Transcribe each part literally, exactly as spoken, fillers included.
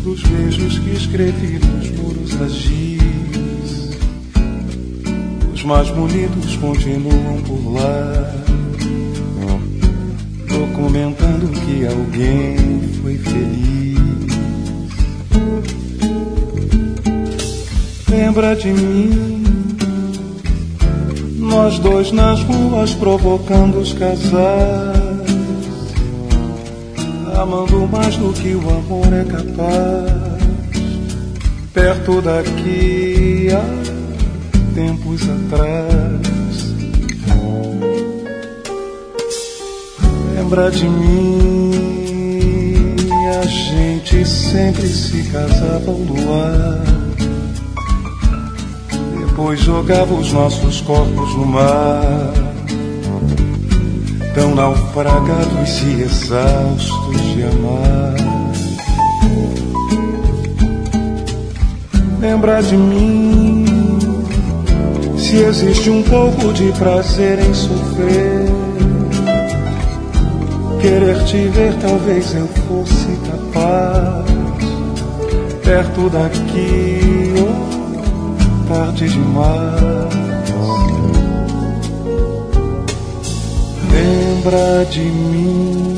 dos beijos que escrevi nos muros a giz. Os mais bonitos continuam por lá, documentando que alguém foi feliz. Lembra de mim, nós dois nas ruas provocando os casais, amando mais do que o amor é capaz. Perto daqui há tempos atrás. Lembra de mim, a gente sempre se casava ao luar, depois jogava os nossos corpos no mar, tão naufragados e exaustos de amar. Lembra de mim, se existe um pouco de prazer em sofrer, querer te ver talvez eu fosse capaz. Perto daqui, oh, tarde demais. Lembra de mim.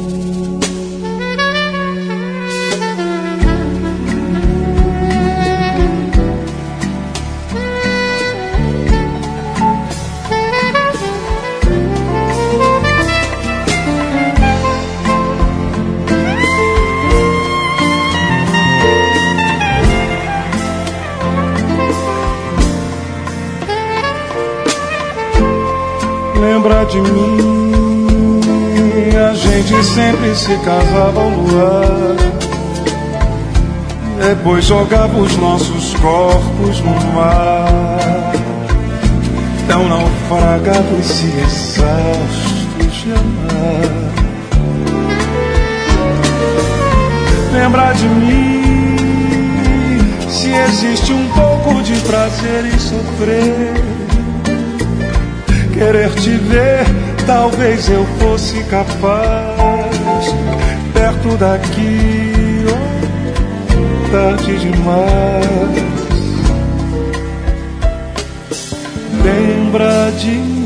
Lembra de mim, a gente sempre se casava ao luar, depois jogava os nossos corpos no mar, tão naufragados e exaustos de amar. Lembra de mim, se existe um pouco de prazer em sofrer, querer te ver, talvez eu fosse capaz. Perto daqui, oh, tarde demais. Lembra de mim.